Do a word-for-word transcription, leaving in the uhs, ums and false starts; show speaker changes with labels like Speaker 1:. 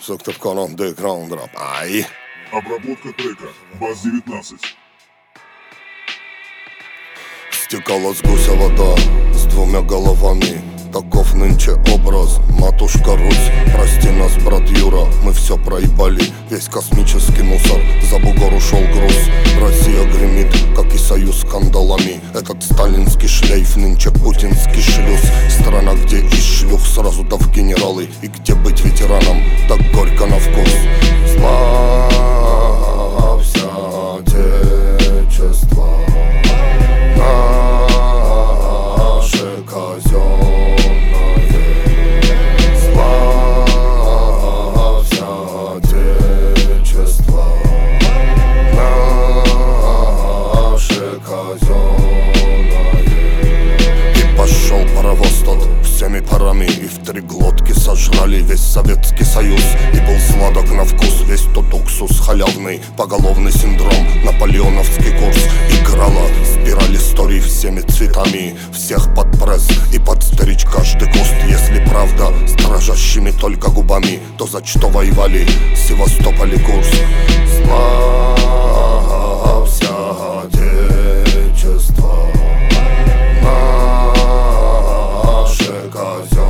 Speaker 1: Сектор команды Граундроп. Ай!
Speaker 2: Обработка трека Бас девятнадцать.
Speaker 1: Стекала с гуся вода с двумя головами. Таков нынче образ, матушка Русь. Прости нас, брат Юра, мы все проебали. Весь космический мусор, за бугор ушел груз. Россия гремит, как и союз скандалами. Этот сталинский шлейф, нынче путинский шлюз. Страна, где из шлюх сразу да в генералы. И где быть ветераном, так горько на вкус. Славься Отечество наше казенное. Славься Отечество наше казенное. И пошел паровоз тот всеми парами, и в три глотки сожрали весь Советский Союз. И был сладок на вкус весь тот уксус халявный. Поголовный синдром, наполеоновский курс. Играла спираль историй всеми цветами. Всех под пресс и под старич каждый куст. Если правда с дрожащими только губами, то за что воевали Севастополь и Курск? Славься Отечество наше казенное.